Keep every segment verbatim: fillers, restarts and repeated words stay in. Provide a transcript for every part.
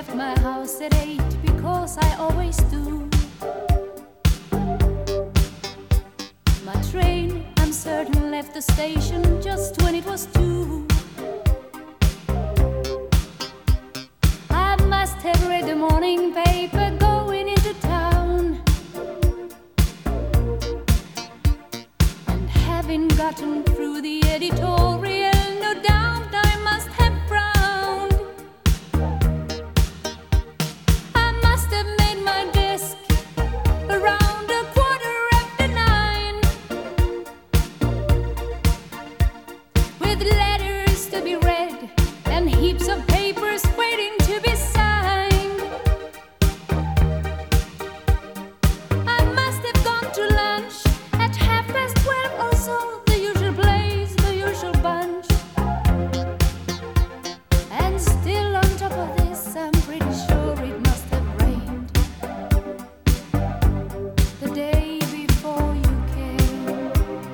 left my house at eight because I always do. My train, I'm certain, left the station just when it was two. I must have read the morning paper going into town, and having gotten through the editorial, no doubt I must have frowned. I must have made my desk around a quarter after nine, with letters to be read and heaps of papers waiting to be signed. I must have gone to lunch at half past twelve or so, the usual place, the usual bunch. And still on top of this, I'm pretty sure it must have rained the day before you came.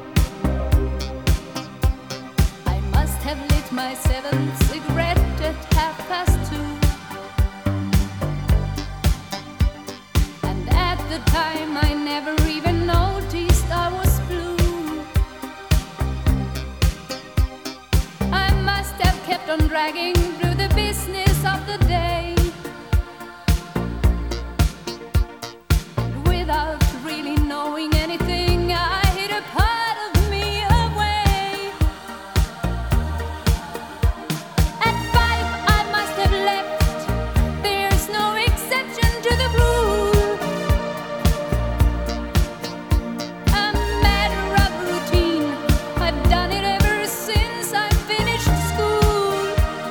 I must have lit my seventh cigarette at half past two, and at the time I never even noticed I was blue. I must have kept on dragging through the business of the day, and without really knowing anything, I hid a part of me away. At five I must have left, there's no exception to the rule. A matter of routine, I've done it ever since I finished school.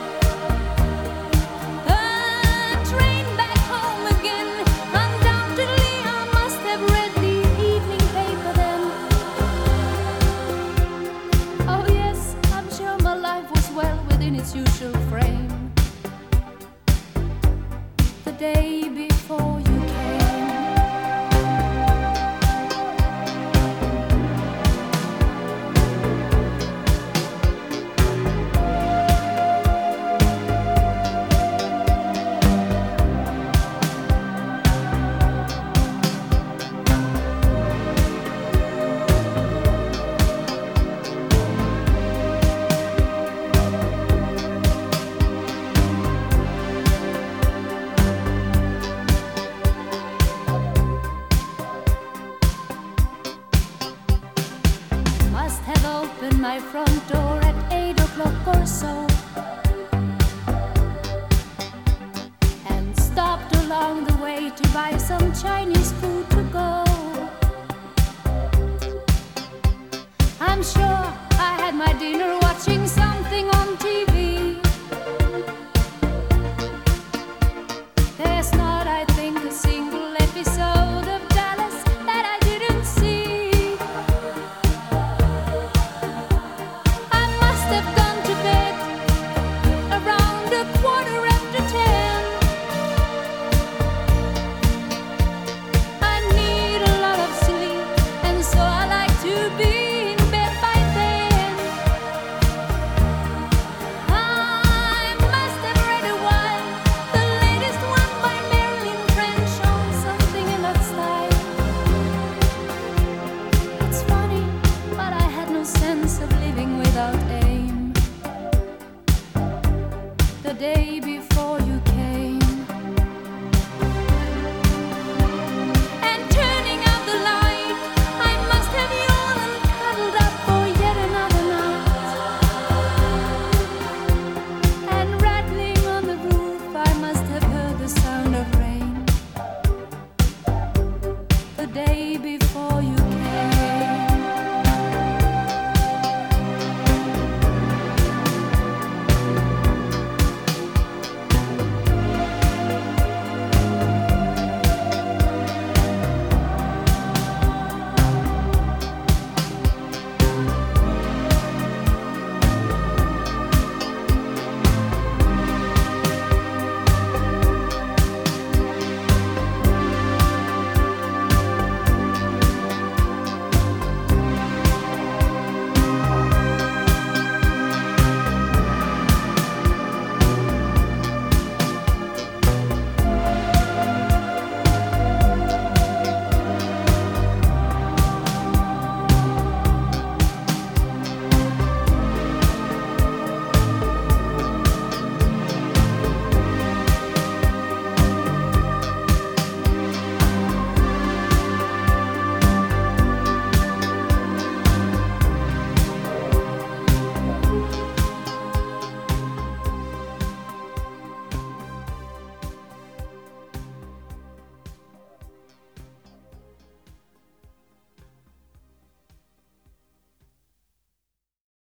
The train back home again, undoubtedly I must have read the evening paper then. Oh yes, I'm sure my life was well within its usual frame the day before you came. Must have opened my front door at eight o'clock or so, and stopped along the way to buy some Chinese food to go. I'm sure I had my dinner watching something on T V. There's not, I think, a single episode of Dallas that I didn't see. I must have gone to bed around a quarter after ten. I need a lot of sleep, and so I like to be in bed by then. I must have read a while, the latest one by Marilyn French, or something in that style. It's funny, but I had no sense of living without aim the day before you came. And turning out the light, I must have yawned and cuddled up for yet another night. And rattling on the roof, I must have heard the sound of rain the day before you came.